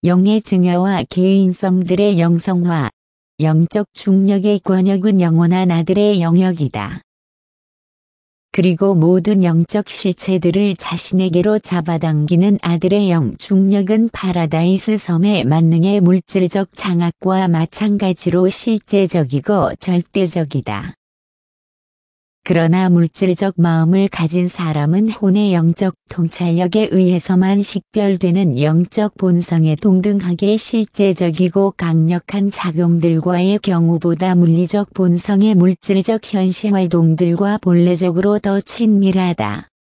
영의 증여와 개인성들의 영성화, 영적 중력의 권역은 영원한 아들의 영역이다. 그리고 모든 영적 실체들을 자신에게로 잡아당기는 아들의 영 중력은 파라다이스 섬의 만능의 물질적 장악과 마찬가지로 실제적이고 절대적이다. 그러나 물질적 마음을 가진 사람은 혼의 영적 통찰력에 의해서만 식별되는 영적 본성에 동등하게 실제적이고 강력한 작용들과의 경우보다 물리적 본성의 물질적 현실 활동들과 본래적으로 더 친밀하다.